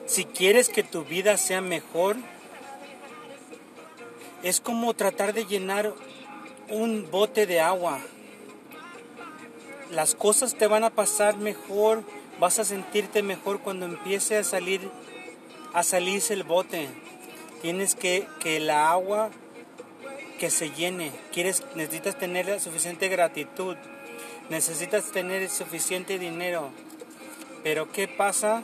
Si quieres que tu vida sea mejor, es como tratar de llenar un bote de agua. Las cosas te van a pasar mejor, vas a sentirte mejor cuando empiece a salirse el bote. Tienes que la agua que se llene. Necesitas tener la suficiente gratitud, necesitas tener suficiente dinero. Pero ¿qué pasa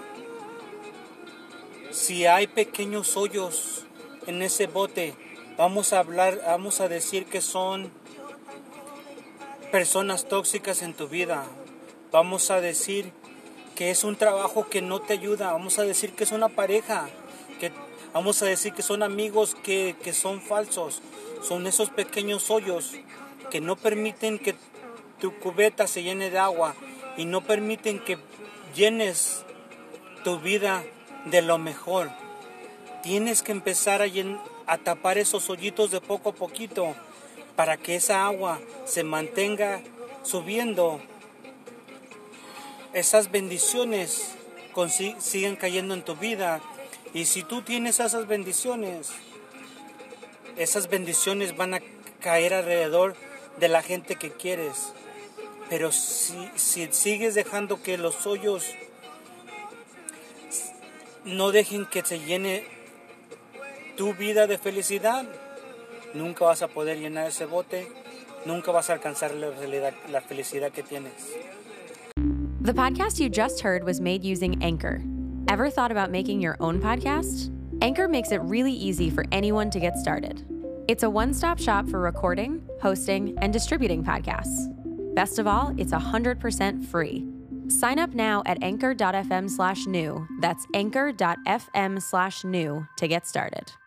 si hay pequeños hoyos en ese bote? Vamos a decir que son personas tóxicas en tu vida. Vamos a decir que es un trabajo que no te ayuda. Vamos a decir que es una pareja. Vamos a decir que son amigos que son falsos. Son esos pequeños hoyos que no permiten que tu cubeta se llene de agua y no permiten que llenes tu vida de lo mejor. Tienes que empezar a tapar esos hoyitos de poco a poquito para que esa agua se mantenga subiendo. Esas bendiciones sigan cayendo en tu vida. Y si tú tienes esas bendiciones van a caer alrededor de la gente que quieres. Pero si sigues dejando que los hoyos no dejen que se llene tu vida de felicidad, nunca vas a poder llenar ese bote, nunca vas a alcanzar la felicidad que tienes. The podcast you just heard was made using Anchor. Ever thought about making your own podcast? Anchor makes it really easy for anyone to get started. It's a one-stop shop for recording, hosting, and distributing podcasts. Best of all, it's 100% free. Sign up now at anchor.fm/new. That's anchor.fm/new to get started.